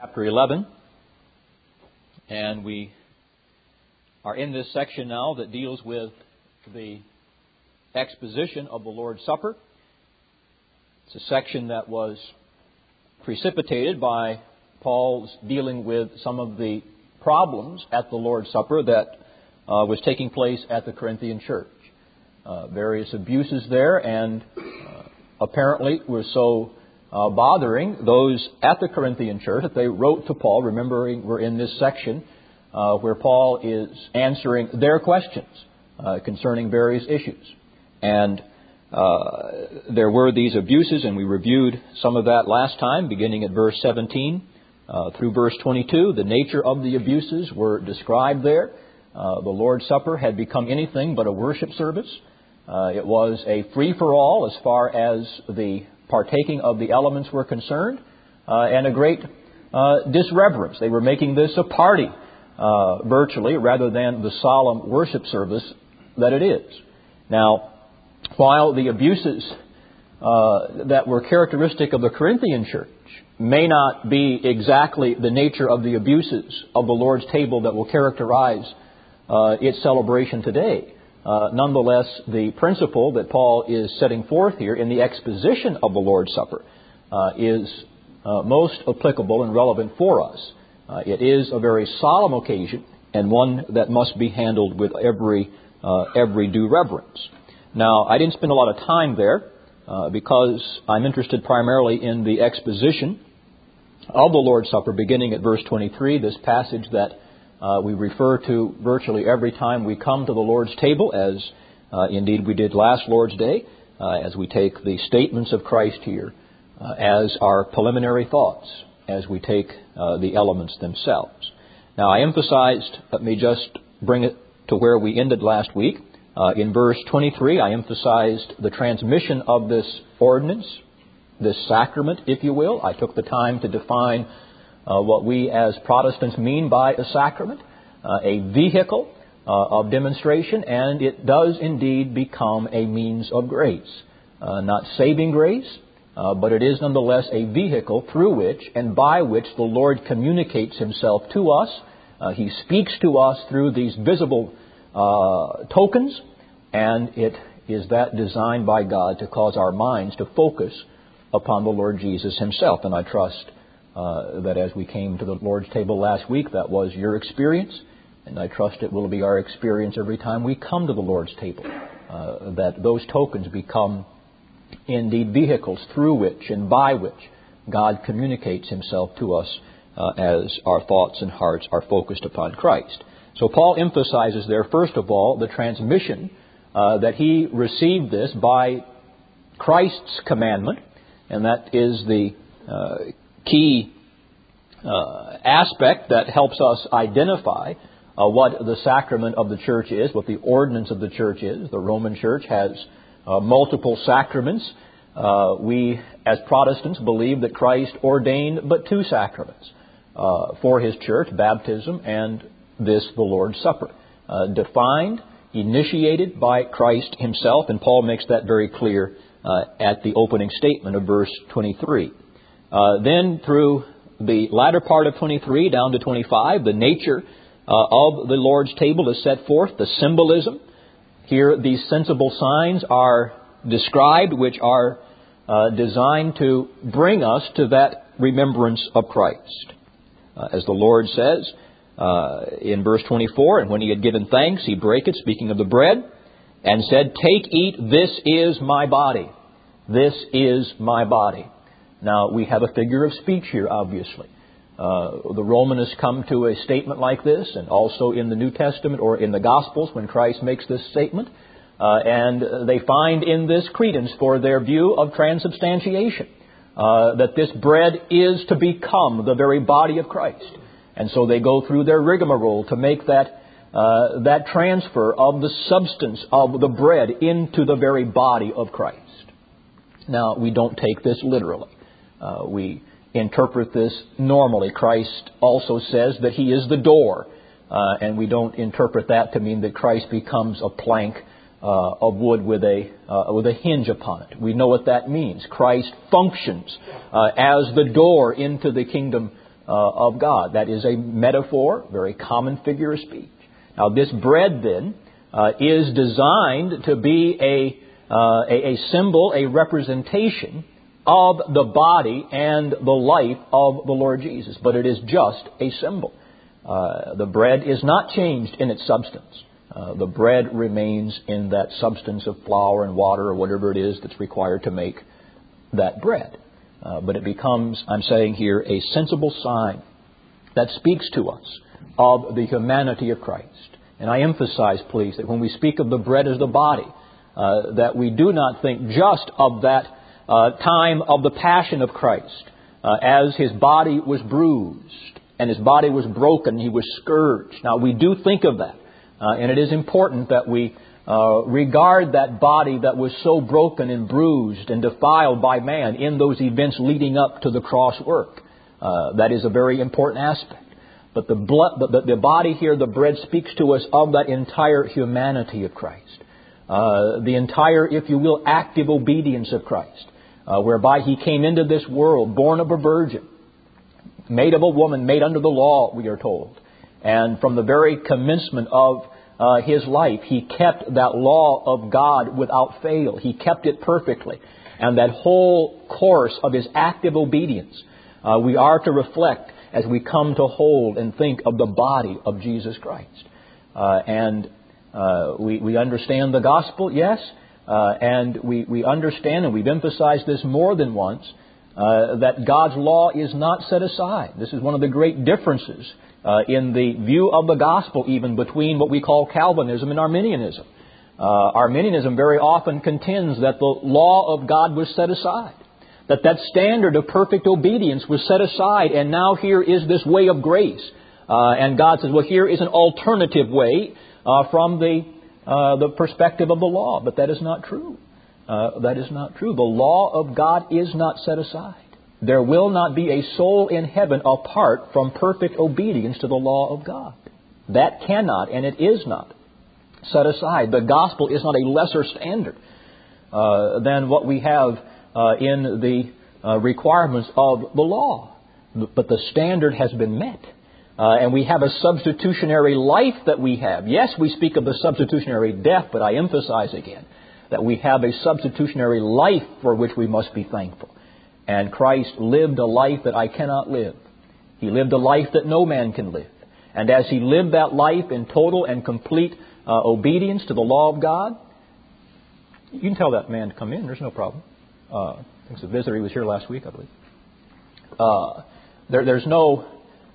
Chapter 11, and we are in this section now that deals with the exposition of the Lord's Supper. It's a section that was precipitated by Paul's dealing with some of the problems at the Lord's Supper that was taking place at the Corinthian church. Various abuses there, and apparently were so bothering those at the Corinthian church that they wrote to Paul. Remembering we're in this section where Paul is answering their questions concerning various issues. And there were these abuses, and we reviewed some of that last time, beginning at verse 17 through verse 22. The nature of the abuses were described there. The Lord's Supper had become anything but a worship service. It was a free-for-all as far as the partaking of the elements were concerned, and a great disreverence. They were making this a party, virtually, rather than the solemn worship service that it is. Now, while the abuses that were characteristic of the Corinthian church may not be exactly the nature of the abuses of the Lord's table that will characterize its celebration today, nonetheless, the principle that Paul is setting forth here in the exposition of the Lord's Supper is most applicable and relevant for us. It is a very solemn occasion, and one that must be handled with every due reverence. Now, I didn't spend a lot of time there because I'm interested primarily in the exposition of the Lord's Supper, beginning at verse 23, this passage that we refer to virtually every time we come to the Lord's table, as indeed we did last Lord's Day, as we take the statements of Christ here as our preliminary thoughts, as we take the elements themselves. Now, I emphasized, let me just bring it to where we ended last week. In verse 23, I emphasized the transmission of this ordinance, this sacrament, if you will. I took the time to define what we as Protestants mean by a sacrament, a vehicle of demonstration, and it does indeed become a means of grace. Not saving grace, but it is nonetheless a vehicle through which and by which the Lord communicates Himself to us. He speaks to us through these visible tokens, and it is that designed by God to cause our minds to focus upon the Lord Jesus Himself. And I trust that as we came to the Lord's table last week, that was your experience, and I trust it will be our experience every time we come to the Lord's table, that those tokens become indeed vehicles through which and by which God communicates Himself to us as our thoughts and hearts are focused upon Christ. So Paul emphasizes there, first of all, the transmission that he received this by Christ's commandment, and that is the key aspect that helps us identify what the sacrament of the church is, what the ordinance of the church is. The Roman Church has multiple sacraments. We, as Protestants, believe that Christ ordained but two sacraments for His church, baptism and this, the Lord's Supper, defined, initiated by Christ Himself, and Paul makes that very clear at the opening statement of verse 23. Then through the latter part of 23 down to 25, the nature of the Lord's table is set forth, the symbolism. Here these sensible signs are described, which are designed to bring us to that remembrance of Christ. As the Lord says in verse 24, and when He had given thanks, He brake it, speaking of the bread, and said, "Take, eat, this is my body. This is my body." Now, we have a figure of speech here, obviously. The Romanists come to a statement like this, and also in the New Testament or in the Gospels when Christ makes this statement. And they find in this credence for their view of transubstantiation, that this bread is to become the very body of Christ. And so they go through their rigmarole to make that transfer of the substance of the bread into the very body of Christ. Now, we don't take this literally. We interpret this normally. Christ also says that He is the door, and we don't interpret that to mean that Christ becomes a plank of wood with a hinge upon it. We know what that means. Christ functions as the door into the kingdom of God. That is a metaphor, very common figure of speech. Now, this bread then is designed to be a symbol, a representation of the body and the life of the Lord Jesus. But it is just a symbol. The bread is not changed in its substance. The bread remains in that substance of flour and water or whatever it is that's required to make that bread. But it becomes, I'm saying here, a sensible sign that speaks to us of the humanity of Christ. And I emphasize, please, that when we speak of the bread as the body, that we do not think just of that time of the passion of Christ, as His body was bruised and His body was broken, He was scourged. Now, we do think of that, and it is important that we regard that body that was so broken and bruised and defiled by man in those events leading up to the cross work. That is a very important aspect. But the body here, the bread, speaks to us of that entire humanity of Christ. The entire, if you will, active obedience of Christ, whereby He came into this world, born of a virgin, made of a woman, made under the law, we are told. And from the very commencement of His life, He kept that law of God without fail. He kept it perfectly. And that whole course of His active obedience, we are to reflect as we come to hold and think of the body of Jesus Christ. We understand the gospel, yes, and we understand, and we've emphasized this more than once, that God's law is not set aside. This is one of the great differences in the view of the gospel, even between what we call Calvinism and Arminianism. Arminianism very often contends that the law of God was set aside, that standard of perfect obedience was set aside, and now here is this way of grace. And God says, well, here is an alternative way from the perspective of the law. But that is not true. That is not true. The law of God is not set aside. There will not be a soul in heaven apart from perfect obedience to the law of God. That cannot, and it is not, set aside. The gospel is not a lesser standard than what we have in the requirements of the law. But the standard has been met. And we have a substitutionary life that we have. Yes, we speak of the substitutionary death, but I emphasize again that we have a substitutionary life for which we must be thankful. And Christ lived a life that I cannot live. He lived a life that no man can live. And as He lived that life in total and complete obedience to the law of God, you can tell that man to come in. There's no problem. I think it's a visitor. He was here last week, I believe. There's no...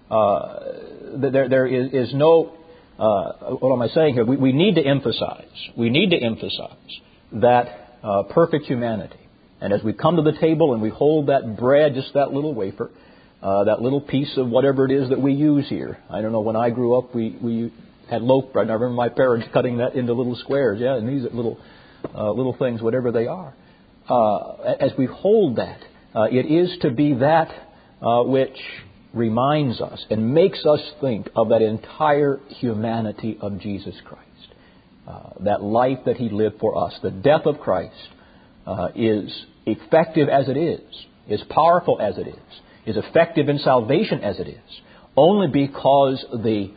There is no... what am I saying here? We need to emphasize. We need to emphasize that perfect humanity. And as we come to the table and we hold that bread, just that little wafer, that little piece of whatever it is that we use here. I don't know, when I grew up, we had loaf bread. And I remember my parents cutting that into little squares. Yeah, and these are little things, whatever they are. As we hold that, it is to be that which reminds us and makes us think of that entire humanity of Jesus Christ. That life that He lived for us. The death of Christ is effective as it is powerful as it is effective in salvation as it is, only because the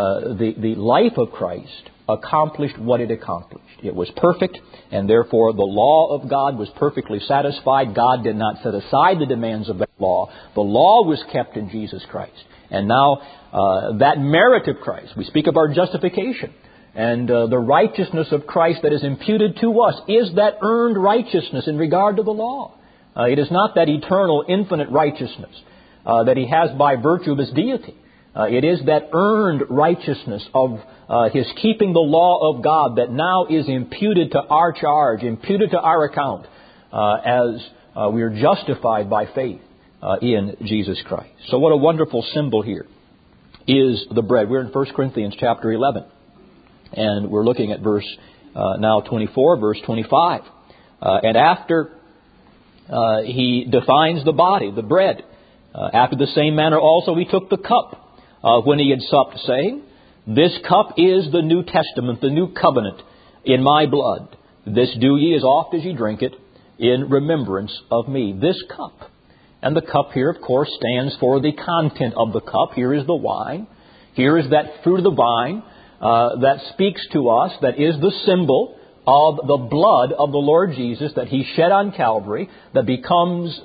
life of Christ accomplished what it accomplished. It was perfect, and therefore the law of God was perfectly satisfied. God did not set aside the demands of that law. The law was kept in Jesus Christ. And now that merit of Christ, we speak of our justification, and the righteousness of Christ that is imputed to us is that earned righteousness in regard to the law. It is not that eternal, infinite righteousness that He has by virtue of His deity. It is that earned righteousness of His keeping the law of God that now is imputed to our charge, imputed to our account, as we are justified by faith in Jesus Christ. So what a wonderful symbol here is the bread. We're in 1 Corinthians chapter 11, and we're looking at verse now 24, verse 25. And after he defines the body, the bread, after the same manner also He took the cup when He had supped, saying, "This cup is the New Testament, the new covenant in my blood. This do ye as oft as ye drink it in remembrance of me." This cup. And the cup here, of course, stands for the content of the cup. Here is the wine. Here is that fruit of the vine that speaks to us, that is the symbol of the blood of the Lord Jesus that He shed on Calvary, that becomes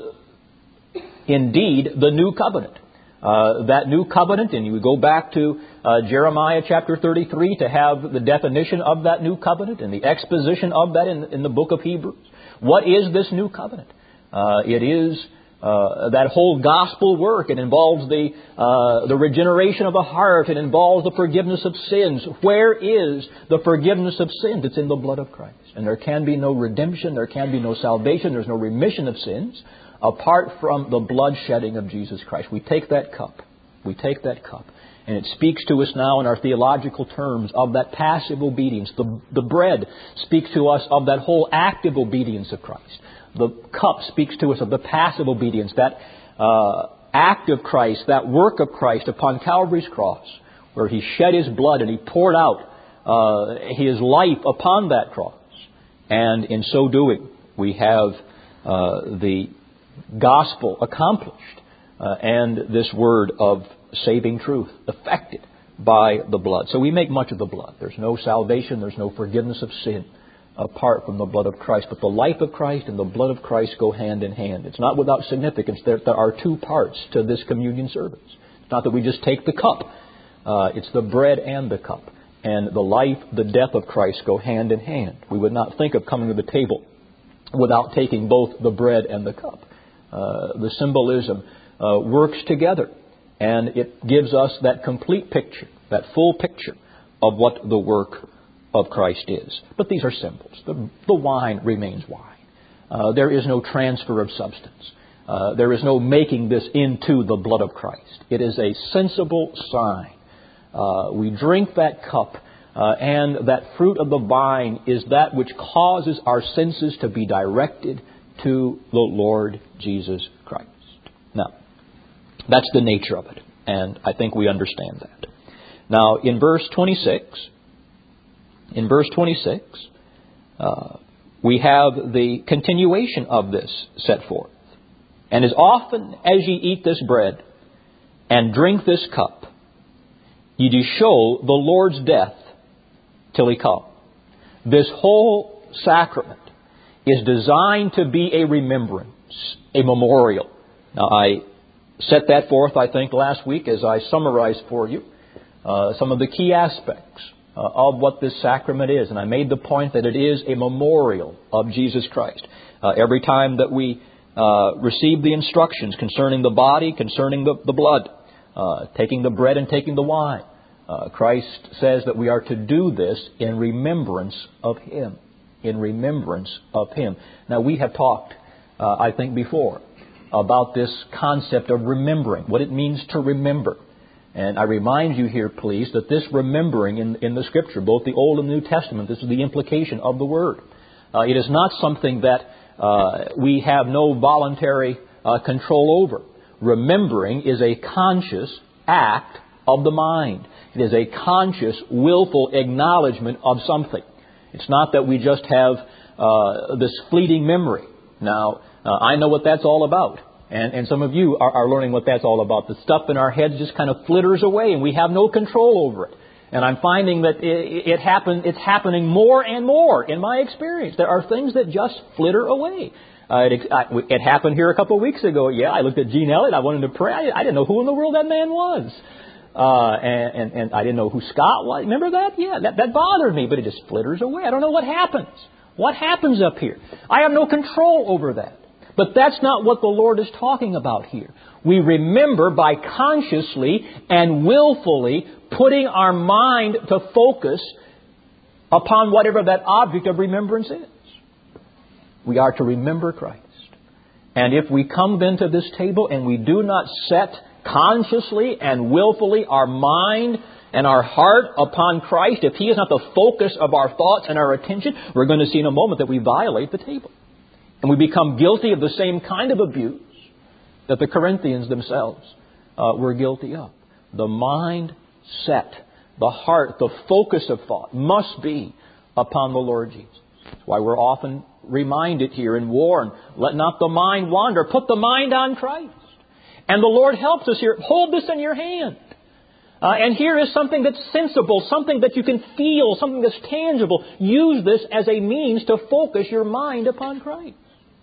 indeed the new covenant. That new covenant, and you go back to Jeremiah chapter 33 to have the definition of that new covenant and the exposition of that in the book of Hebrews. What is this new covenant? It is that whole gospel work. It involves the regeneration of the heart. It involves the forgiveness of sins. Where is the forgiveness of sins? It's in the blood of Christ. And there can be no redemption. There can be no salvation. There's no remission of sins apart from the blood shedding of Jesus Christ. We take that cup. We take that cup. And it speaks to us now in our theological terms of that passive obedience. The bread speaks to us of that whole active obedience of Christ. The cup speaks to us of the passive obedience, that act of Christ, that work of Christ upon Calvary's cross, where He shed His blood and He poured out His life upon that cross. And in so doing, we have the gospel accomplished and this word of saving truth affected by the blood. So we make much of the blood. There's no salvation, there's no forgiveness of sin apart from the blood of Christ. But the life of Christ and the blood of Christ go hand in hand. It's not without significance. There are two parts to this communion service. It's not that we just take the cup. It's the bread and the cup. And the life, the death of Christ go hand in hand. We would not think of coming to the table without taking both the bread and the cup. The symbolism works together. And it gives us that complete picture, that full picture of what the work of Christ is. But these are symbols. The wine remains wine. There is no transfer of substance. There is no making this into the blood of Christ. It is a sensible sign. We drink that cup, and that fruit of the vine is that which causes our senses to be directed to the Lord Jesus Christ. Now, that's the nature of it, and I think we understand that. Now, in verse 26, we have the continuation of this set forth. And as often as ye eat this bread and drink this cup, ye do show the Lord's death till He come. This whole sacrament is designed to be a remembrance, a memorial. Now, I set that forth, I think, last week as I summarized for you some of the key aspects of what this sacrament is. And I made the point that it is a memorial of Jesus Christ. Every time that we receive the instructions concerning the body, concerning the blood, taking the bread and taking the wine, Christ says that we are to do this in remembrance of Him. In remembrance of Him. Now, we have talked, I think, before about this concept of remembering, what it means to remember. And I remind you here, please, that this remembering in the Scripture, both the Old and New Testament, this is the implication of the Word. It is not something that we have no voluntary control over. Remembering is a conscious act of the mind. It is a conscious, willful acknowledgement of something. It's not that we just have this fleeting memory. Now, I know what that's all about. And some of you are learning what that's all about. The stuff in our heads just kind of flitters away and we have no control over it. And I'm finding that it's happening more and more in my experience. There are things that just flitter away. It happened here a couple of weeks ago. Yeah, I looked at Gene Elliott. I wanted to pray. I didn't know who in the world that man was. And I didn't know who Scott was. Remember that? Yeah, that bothered me, but it just flitters away. I don't know what happens. What happens up here? I have no control over that. But that's not what the Lord is talking about here. We remember by consciously and willfully putting our mind to focus upon whatever that object of remembrance is. We are to remember Christ. And if we come then to this table and we do not set consciously and willfully our mind and our heart upon Christ, if He is not the focus of our thoughts and our attention, we're going to see in a moment that we violate the table. And we become guilty of the same kind of abuse that the Corinthians themselves were guilty of. The mind set, the heart, the focus of thought must be upon the Lord Jesus. That's why we're often reminded here and warned, let not the mind wander. Put the mind on Christ. And the Lord helps us here. Hold this in your hand. And here is something that's sensible, something that you can feel, something that's tangible. Use this as a means to focus your mind upon Christ.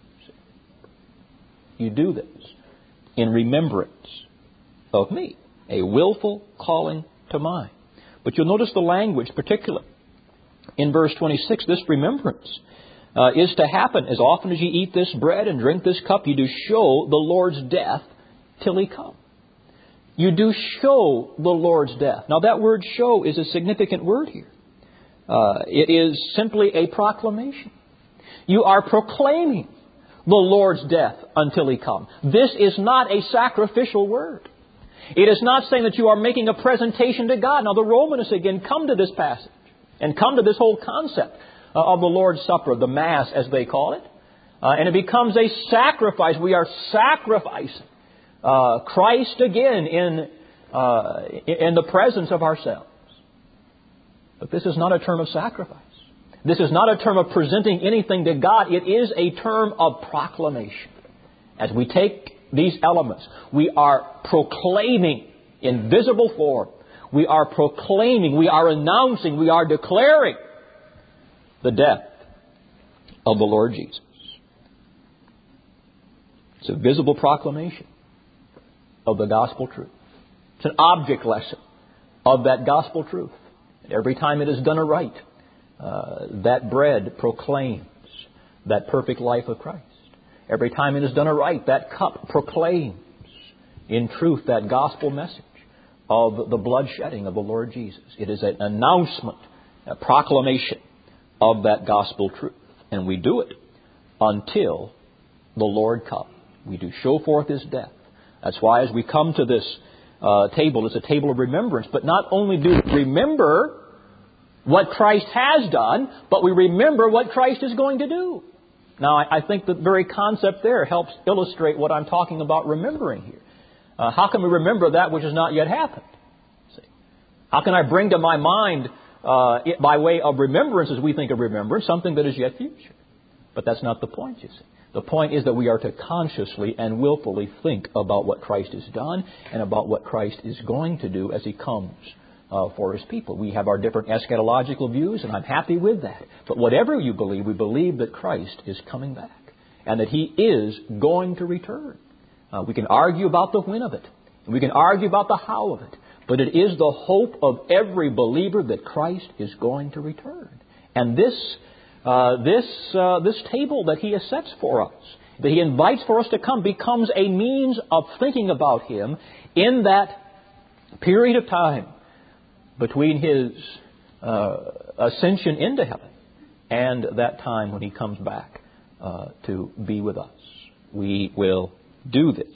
You do this in remembrance of me. A willful calling to mind. But you'll notice the language, particularly in verse 26, this remembrance is to happen as often as you eat this bread and drink this cup, you do show the Lord's death till He come. You do show the Lord's death. Now that word show is a significant word here. It is simply a proclamation. You are proclaiming the Lord's death until He come. This is not a sacrificial word. It is not saying that you are making a presentation to God. Now the Romanists again come to this passage and come to this whole concept of the Lord's Supper, the Mass as they call it. And it becomes a sacrifice. We are sacrificing Christ again in the presence of ourselves. But this is not a term of sacrifice. This is not a term of presenting anything to God. It is a term of proclamation. As we take these elements, we are proclaiming in visible form. We are proclaiming, we are announcing, we are declaring the death of the Lord Jesus. It's a visible proclamation of the gospel truth. It's an object lesson of that gospel truth. And every time it is done aright, that bread proclaims that perfect life of Christ. Every time it is done aright, that cup proclaims in truth that gospel message of the blood shedding of the Lord Jesus. It is an announcement, a proclamation of that gospel truth. And we do it until the Lord comes. We do show forth His death. That's why as we come to this table, it's a table of remembrance. But not only do we remember what Christ has done, but we remember what Christ is going to do. Now, I think the very concept there helps illustrate what I'm talking about remembering here. How can we remember that which has not yet happened? See? How can I bring to my mind, by way of remembrance, as we think of remembrance, something that is yet future? But that's not the point, you see. The point is that we are to consciously and willfully think about what Christ has done and about what Christ is going to do as He comes for His people. We have our different eschatological views, and I'm happy with that. But whatever you believe, we believe that Christ is coming back and that He is going to return. We can argue about the when of it. We can argue about the how of it. But it is the hope of every believer that Christ is going to return. And this table that He has set for us, that He invites for us to come, becomes a means of thinking about Him in that period of time between His ascension into heaven and that time when He comes back to be with us. We will do this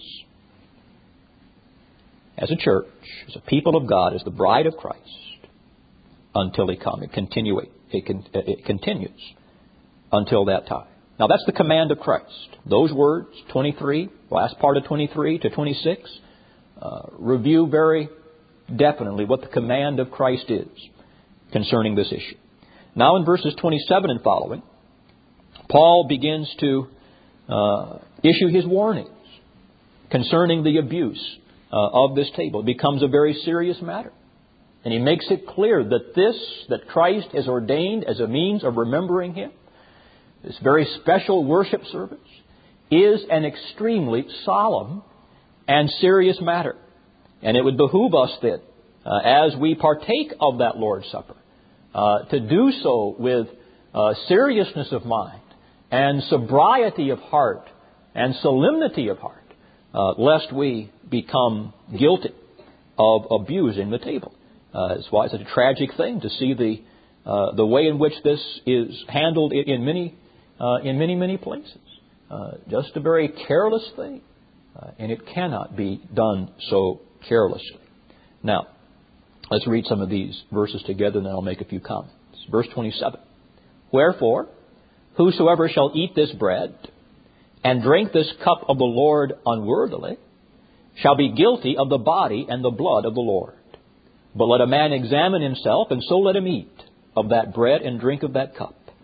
as a church, as a people of God, as the bride of Christ, until He comes. It continues until that time. Now that's the command of Christ. Those words, 23, last part of 23 to 26, review very definitely what the command of Christ is concerning this issue. Now in verses 27 and following, Paul begins to issue his warnings concerning the abuse of this table. It becomes a very serious matter. And he makes it clear that Christ has ordained as a means of remembering Him, this very special worship service, is an extremely solemn and serious matter. And it would behoove us then, as we partake of that Lord's Supper, to do so with seriousness of mind and sobriety of heart and solemnity of heart, lest we become guilty of abusing the table. That's why it's a tragic thing to see the way in which this is handled in many places. Just a very careless thing, and it cannot be done so carelessly. Now, let's read some of these verses together, and then I'll make a few comments. Verse 27. Wherefore, whosoever shall eat this bread and drink this cup of the Lord unworthily shall be guilty of the body and the blood of the Lord. But let a man examine himself, and so let him eat of that bread and drink of that cup.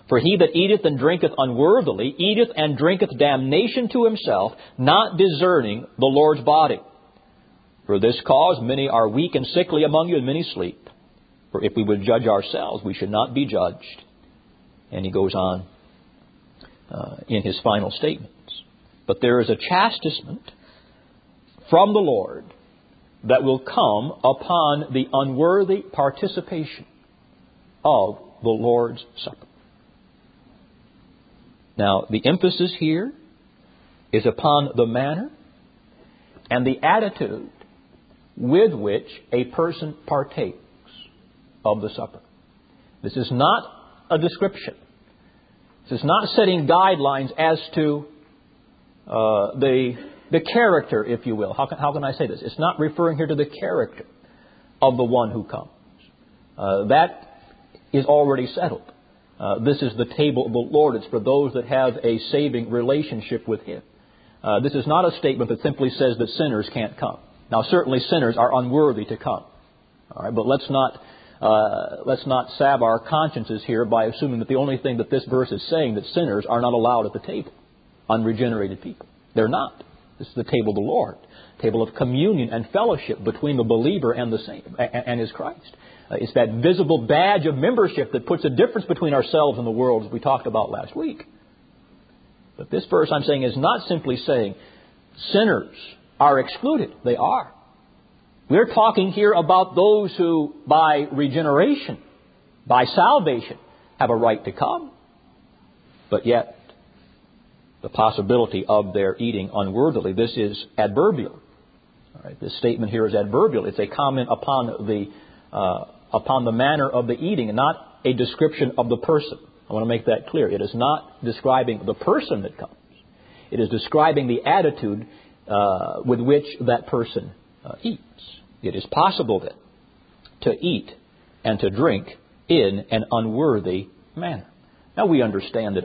For he that eateth and drinketh unworthily eateth and drinketh damnation to himself, not discerning the Lord's body. For this cause many are weak and sickly among you, and many sleep. For if we would judge ourselves, we should not be judged. And he goes on in his final statements. But there is a chastisement from the Lord that will come upon the unworthy participation of the Lord's Supper. Now, the emphasis here is upon the manner and the attitude with which a person partakes of the supper. This is not a description. This is not setting guidelines as to the character, if you will. How can I say this? It's not referring here to the character of the one who comes. That is already settled. This is the table of the Lord. It's for those that have a saving relationship with Him. This is not a statement that simply says that sinners can't come. Now, certainly sinners are unworthy to come. All right, but let's not salve our consciences here by assuming that the only thing that this verse is saying, that sinners are not allowed at the table. Unregenerated people. They're not. This is the table of the Lord. Table of communion and fellowship between the believer and the saint and his Christ. It's that visible badge of membership that puts a difference between ourselves and the world, as we talked about last week. But this verse, I'm saying, is not simply saying sinners are excluded. They are. We're talking here about those who, by regeneration, by salvation, have a right to come. But yet, the possibility of their eating unworthily. This is adverbial. All right, this statement here is adverbial. It's a comment upon the manner of the eating, and not a description of the person. I want to make that clear. It is not describing the person that comes. It is describing the attitude with which that person eats. It is possible then to eat and to drink in an unworthy manner. Now we understand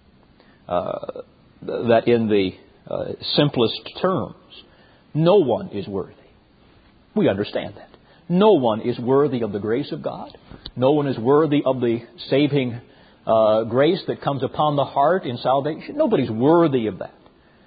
that in the simplest terms, no one is worthy. We understand that. No one is worthy of the grace of God. No one is worthy of the saving grace that comes upon the heart in salvation. Nobody's worthy of that.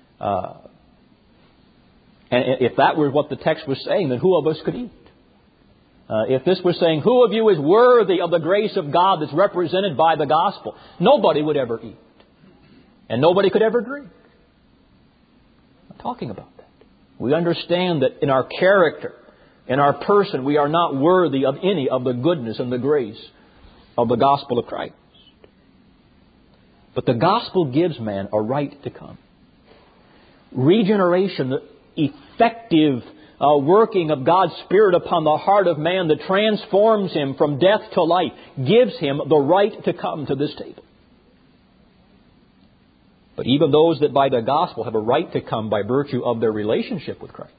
And if that were what the text was saying, then who of us could eat? If this was saying, who of you is worthy of the grace of God that's represented by the gospel, nobody would ever eat. And nobody could ever drink. I'm talking about that. We understand that in our character, in our person, we are not worthy of any of the goodness and the grace of the gospel of Christ. But the gospel gives man a right to come. Regeneration, the effective working of God's Spirit upon the heart of man that transforms him from death to life, gives him the right to come to this table. But even those that by the gospel have a right to come by virtue of their relationship with Christ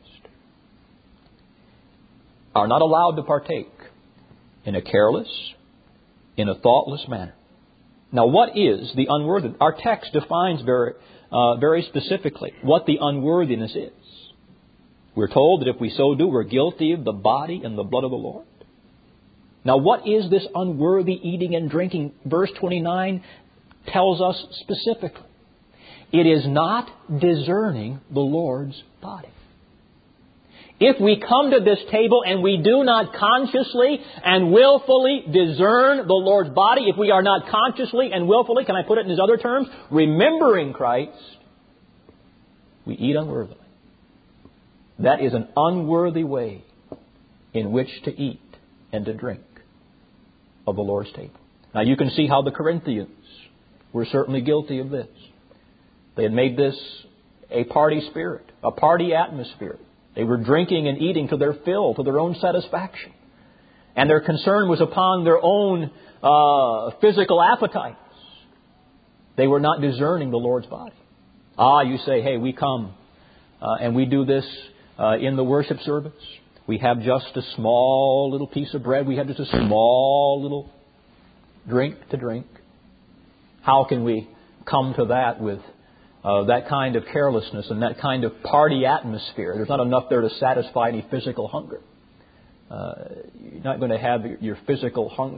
are not allowed to partake in a careless, in a thoughtless manner. Now, what is the unworthy? Our text defines very specifically what the unworthiness is. We're told that if we so do, we're guilty of the body and the blood of the Lord. Now, what is this unworthy eating and drinking? Verse 29 tells us specifically. It is not discerning the Lord's body. If we come to this table and we do not consciously and willfully discern the Lord's body, if we are not consciously and willfully, can I put it in his other terms, remembering Christ, we eat unworthily. That is an unworthy way in which to eat and to drink of the Lord's table. Now you can see how the Corinthians were certainly guilty of this. They had made this a party spirit, a party atmosphere. They were drinking and eating to their fill, to their own satisfaction. And their concern was upon their own physical appetites. They were not discerning the Lord's body. You say, hey, we come and we do this in the worship service. We have just a small little piece of bread. We have just a small little drink to drink. How can we come to that with that kind of carelessness and that kind of party atmosphere? There's not enough there to satisfy any physical hunger. You're not going to have your physical hunger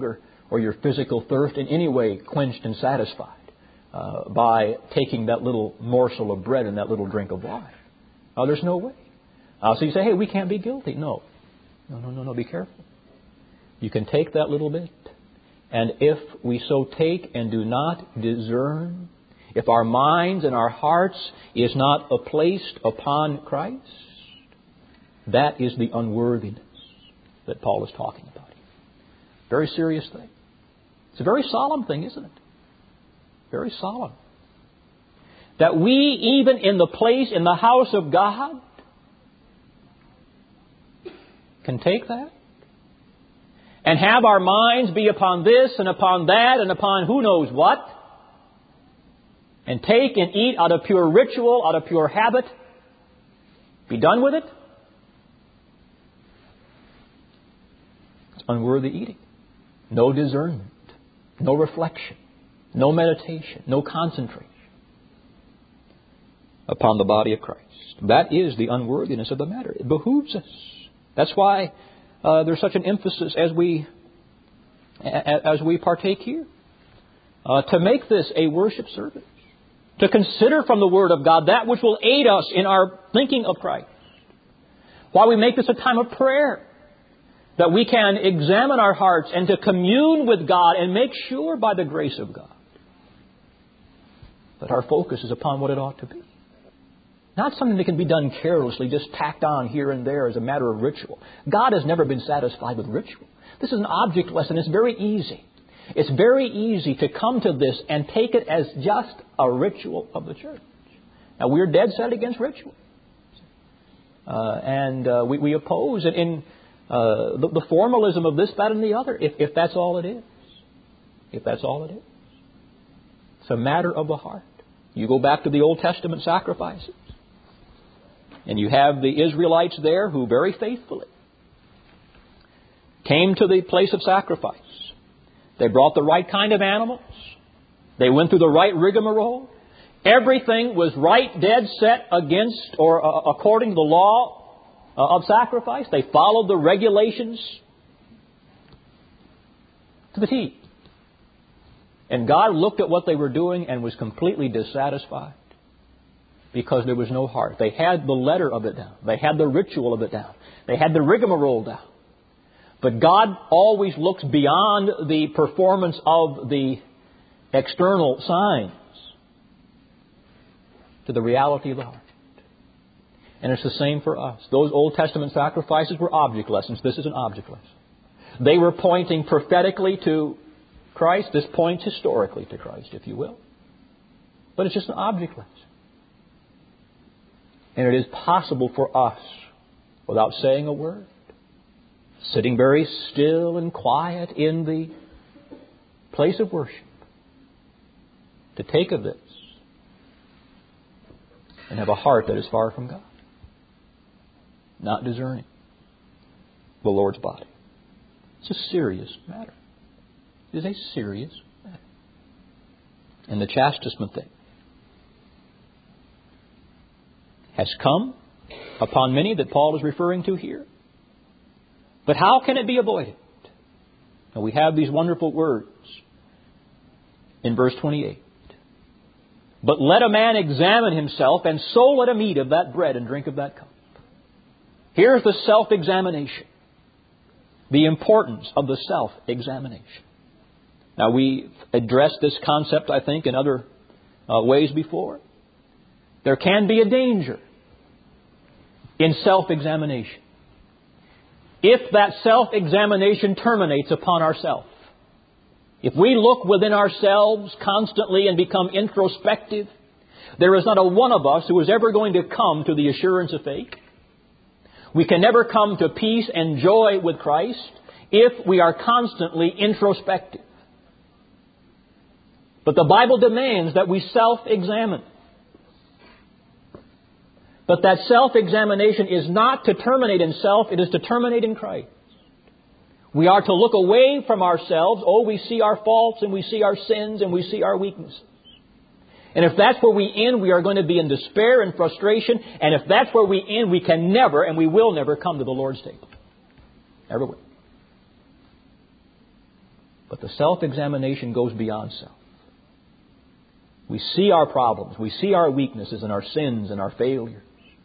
or your physical thirst in any way quenched and satisfied by taking that little morsel of bread and that little drink of wine. There's no way. So you say, hey, we can't be guilty. No, be careful. You can take that little bit, and if we so take and do not discern, if our minds and our hearts is not placed upon Christ, that is the unworthiness that Paul is talking about here. Very serious thing. It's a very solemn thing, isn't it? Very solemn. That we, even in the place, in the house of God, can take that and have our minds be upon this and upon that and upon who knows what, and take and eat out of pure ritual, out of pure habit, be done with it. It's unworthy eating. No discernment, no reflection, no meditation, no concentration upon the body of Christ. That is the unworthiness of the matter. It behooves us. That's why there's such an emphasis as we partake here to make this a worship service, to consider from the Word of God that which will aid us in our thinking of Christ. Why we make this a time of prayer, that we can examine our hearts and to commune with God and make sure by the grace of God that our focus is upon what it ought to be. Not something that can be done carelessly, just tacked on here and there as a matter of ritual. God has never been satisfied with ritual. This is an object lesson. It's very easy. It's very easy to come to this and take it as just a ritual of the church. Now, we're dead set against ritual. We oppose it in the formalism of this, that, and the other, if that's all it is. If that's all it is. It's a matter of the heart. You go back to the Old Testament sacrifices, and you have the Israelites there who very faithfully came to the place of sacrifice. They brought the right kind of animals. They went through the right rigmarole. Everything was right, dead set against or according to the law of sacrifice. They followed the regulations to the T. And God looked at what they were doing and was completely dissatisfied because there was no heart. They had the letter of it down. They had the ritual of it down. They had the rigmarole down. But God always looks beyond the performance of the external signs to the reality of the heart. And it's the same for us. Those Old Testament sacrifices were object lessons. This is an object lesson. They were pointing prophetically to Christ. This points historically to Christ, if you will. But it's just an object lesson. And it is possible for us, without saying a word, sitting very still and quiet in the place of worship, to take of this and have a heart that is far from God, not discerning the Lord's body. It's a serious matter. It is a serious matter. And the chastisement thing has come upon many that Paul is referring to here. But how can it be avoided? Now we have these wonderful words in verse 28. But let a man examine himself, and so let him eat of that bread and drink of that cup. Here's the self-examination. The importance of the self-examination. Now we've addressed this concept, I think, in other ways before. There can be a danger in self-examination if that self-examination terminates upon ourselves. If we look within ourselves constantly and become introspective, there is not a one of us who is ever going to come to the assurance of faith. We can never come to peace and joy with Christ if we are constantly introspective. But the Bible demands that we self-examine. But that self-examination is not to terminate in self, it is to terminate in Christ. We are to look away from ourselves. Oh, we see our faults and we see our sins and we see our weaknesses. And if that's where we end, we are going to be in despair and frustration. And if that's where we end, we can never and we will never come to the Lord's table. Never will. But the self-examination goes beyond self. We see our problems. We see our weaknesses and our sins and our failures.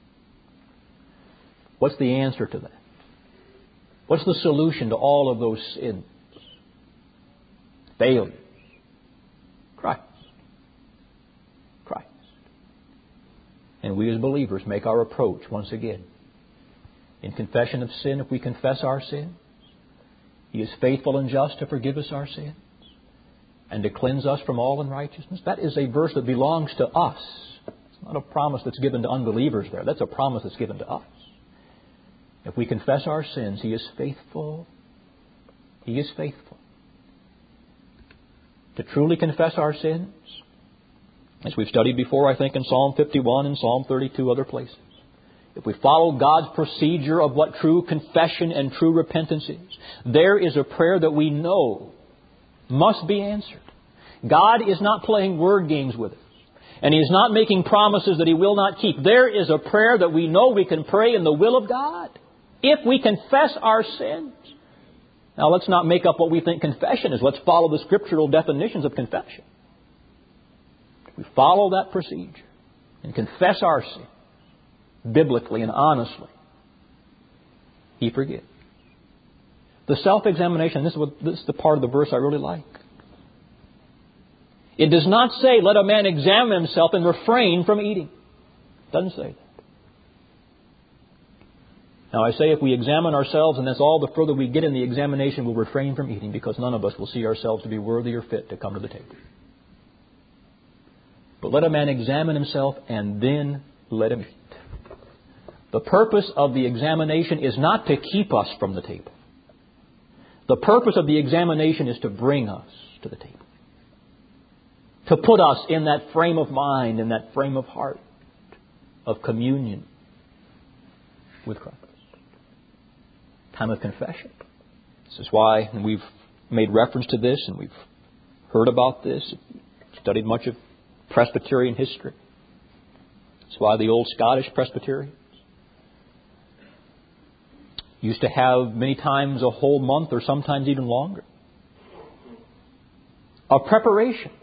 What's the answer to that? What's the solution to all of those sins? Failures. Christ. Christ. And we as believers make our approach once again. In confession of sin, if we confess our sins, He is faithful and just to forgive us our sins and to cleanse us from all unrighteousness. That is a verse that belongs to us. It's not a promise that's given to unbelievers there. That's a promise that's given to us. If we confess our sins, He is faithful. He is faithful to truly confess our sins, as we've studied before, I think, in Psalm 51 and Psalm 32, other places. If we follow God's procedure of what true confession and true repentance is, there is a prayer that we know must be answered. God is not playing word games with us, and He is not making promises that He will not keep. There is a prayer that we know we can pray in the will of God if we confess our sins. Now, let's not make up what we think confession is. Let's follow the scriptural definitions of confession. If we follow that procedure and confess our sin biblically and honestly, He forgives. The self-examination, this is the part of the verse I really like. It does not say, let a man examine himself and refrain from eating. It doesn't say that. Now, I say if we examine ourselves, and that's all, the further we get in the examination, we'll refrain from eating, because none of us will see ourselves to be worthy or fit to come to the table. But let a man examine himself, and then let him eat. The purpose of the examination is not to keep us from the table. The purpose of the examination is to bring us to the table. To put us in that frame of mind, in that frame of heart, of communion with Christ. Time of confession. This is why, and we've made reference to this, and we've heard about this, studied much of Presbyterian history. That's why the old Scottish Presbyterians used to have many times a whole month or sometimes even longer of preparation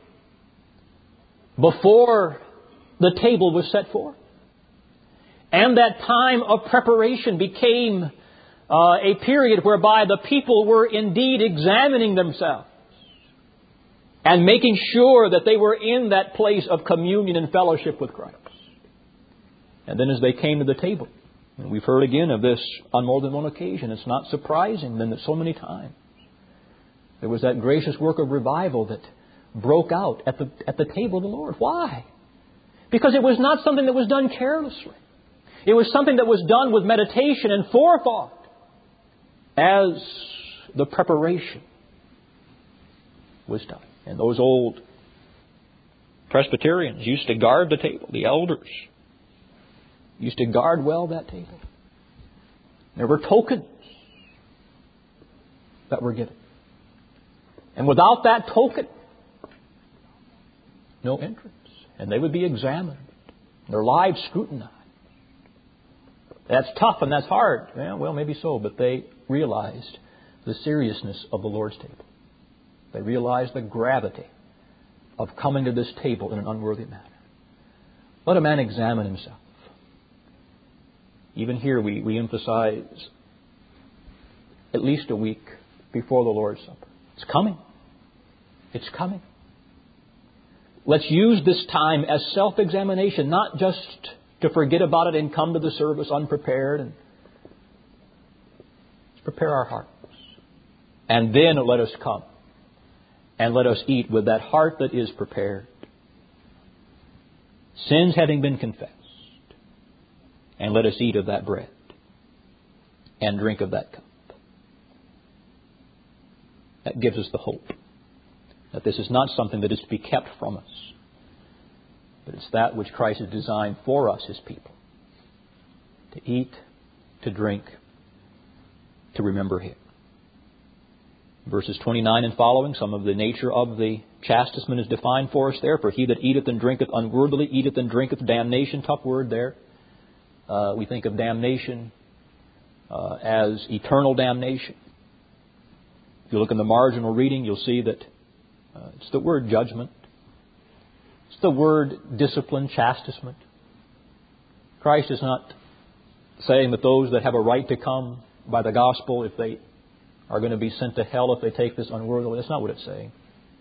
before the table was set forth. And that time of preparation became a period whereby the people were indeed examining themselves and making sure that they were in that place of communion and fellowship with Christ. And then as they came to the table, and we've heard again of this on more than one occasion, it's not surprising then that so many times there was that gracious work of revival that broke out at the table of the Lord. Why? Because it was not something that was done carelessly. It was something that was done with meditation and forethought as the preparation was done. And those old Presbyterians used to guard the table. The elders used to guard well that table. There were tokens that were given. And without that token, no entrance. And they would be examined. Their lives scrutinized. That's tough and that's hard. Yeah, well, maybe so. But they realized the seriousness of the Lord's table. They realized the gravity of coming to this table in an unworthy manner. Let a man examine himself. Even here we emphasize at least a week before the Lord's Supper. It's coming. It's coming. Let's use this time as self-examination, not just to forget about it and come to the service unprepared. And let's prepare our hearts. And then let us come. And let us eat with that heart that is prepared. Sins having been confessed. And let us eat of that bread. And drink of that cup. That gives us the hope that this is not something that is to be kept from us. But it's that which Christ has designed for us, His people. To eat, to drink, to remember Him. Verses 29 and following, some of the nature of the chastisement is defined for us there. For he that eateth and drinketh unworthily, eateth and drinketh damnation. Tough word there. We think of damnation as eternal damnation. If you look in the marginal reading, you'll see that it's the word judgment. It's the word discipline, chastisement. Christ is not saying that those that have a right to come by the gospel, if they are going to be sent to hell if they take this unworthily. That's not what it's saying.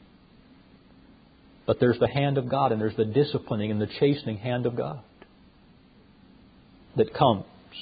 But there's the hand of God, and there's the disciplining and the chastening hand of God that comes.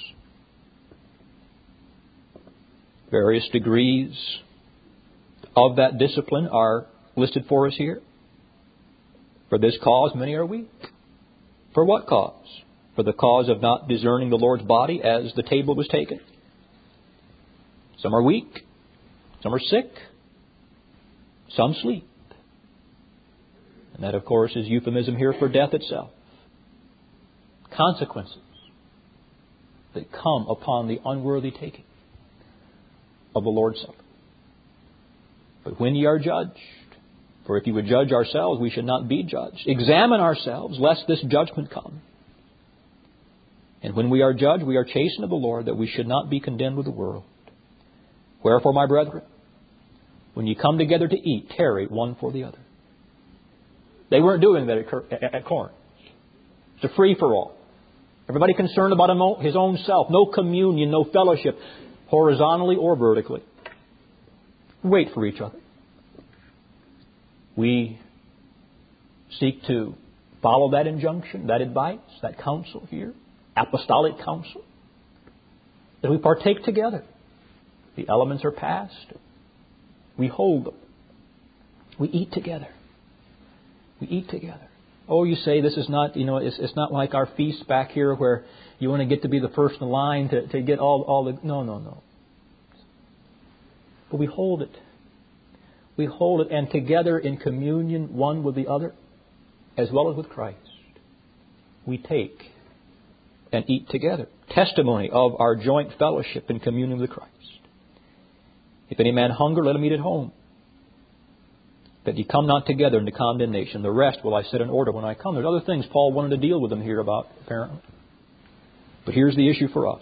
Various degrees of that discipline are listed for us here. For this cause many are weak. For what cause? For the cause of not discerning the Lord's body as the table was taken. Some are weak. Some are sick. Some sleep. And that, of course, is euphemism here for death itself. Consequences that come upon the unworthy taking of the Lord's Supper. But when ye are judged, for if you would judge ourselves, we should not be judged. Examine ourselves, lest this judgment come. And when we are judged, we are chastened of the Lord, that we should not be condemned with the world. Wherefore, my brethren, when ye come together to eat, tarry one for the other. They weren't doing that at Corinth. It's a free-for-all. Everybody concerned about his own self. No communion, no fellowship, horizontally or vertically. Wait for each other. We seek to follow that injunction, that advice, that counsel here, apostolic counsel, that we partake together. The elements are passed. We hold them. We eat together. We eat together. Oh, you say this is not, it's not like our feast back here where you want to get to be the first in line to get all the... No. But we hold it. We hold it, and together in communion one with the other, as well as with Christ, we take and eat together. Testimony of our joint fellowship in communion with Christ. If any man hunger, let him eat at home, that ye come not together into condemnation. The rest will I set in order when I come. There's other things Paul wanted to deal with them here about, apparently. But here's the issue for us.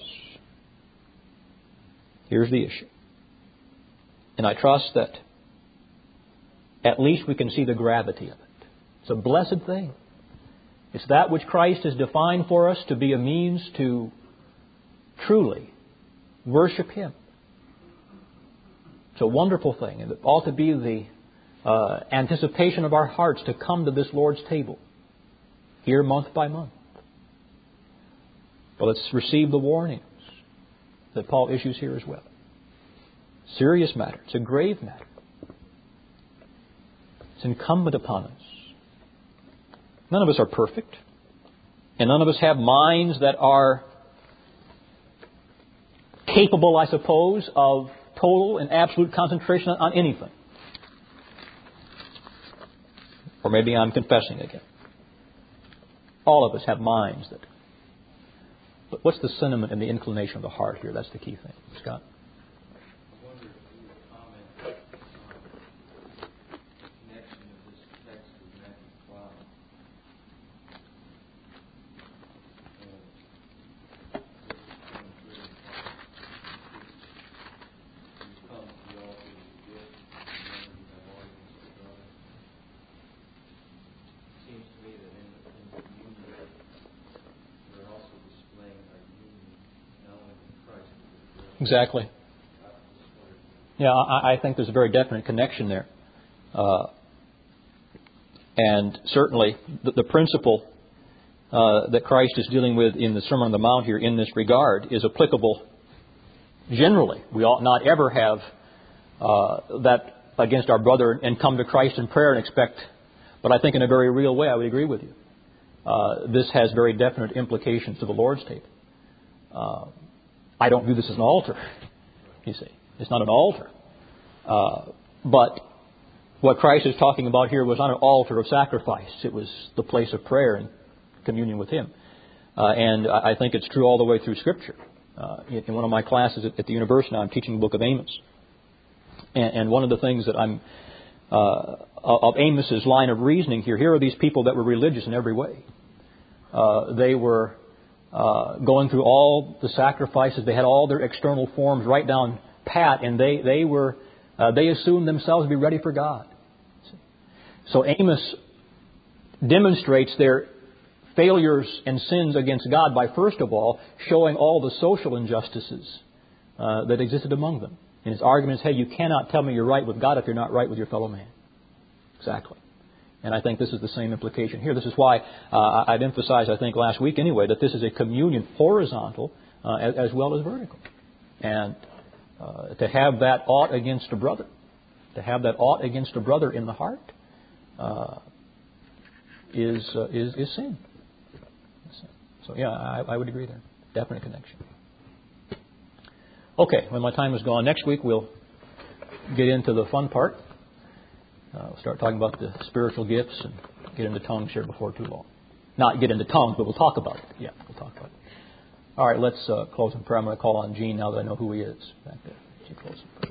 Here's the issue. And I trust that at least we can see the gravity of it. It's a blessed thing. It's that which Christ has defined for us to be a means to truly worship Him. It's a wonderful thing, and it ought to be the anticipation of our hearts to come to this Lord's table here month by month. But let's receive the warnings that Paul issues here as well. Serious matter. It's a grave matter. It's incumbent upon us. None of us are perfect, and none of us have minds that are capable, I suppose, of total and absolute concentration on anything. Or maybe I'm confessing again. All of us have minds that... But what's the sentiment and the inclination of the heart here? That's the key thing. Scott? I wonder if you would comment on the connection of this text with Matthew 12. You come to the altar with a gift, and then you have arguments with others. It seems to me that in the communion, we're also displaying our union, not only with Christ, but with the world. Exactly. Yeah, I think there's a very definite connection there. And certainly the principle that Christ is dealing with in the Sermon on the Mount here in this regard is applicable generally. We ought not ever have that against our brother and come to Christ in prayer and expect, but I think in a very real way I would agree with you. This has very definite implications to the Lord's table. I don't view this as an altar, you see. It's not an altar. But what Christ is talking about here was not an altar of sacrifice. It was the place of prayer and communion with Him. And I think it's true all the way through Scripture. In one of my classes at the university now, I'm teaching the book of Amos. And one of the things that I'm of Amos's line of reasoning here are these people that were religious in every way. They were going through all the sacrifices. They had all their external forms right down pat, and they were They assume themselves to be ready for God. So Amos demonstrates their failures and sins against God by, first of all, showing all the social injustices that existed among them. And his argument is, hey, you cannot tell me you're right with God if you're not right with your fellow man. Exactly. And I think this is the same implication here. This is why I'd emphasized, I think last week anyway, that this is a communion horizontal as well as vertical. And to have that ought against a brother, in the heart, is sin. So yeah, I would agree there. Definite connection. Okay, when my time is gone, next week we'll get into the fun part. We'll start talking about the spiritual gifts and get into tongues here before too long. Not get into tongues, but we'll talk about it. Yeah, we'll talk about it. All right, let's close in prayer. I'm going to call on Gene now that I know who he is back there. She close in prayer.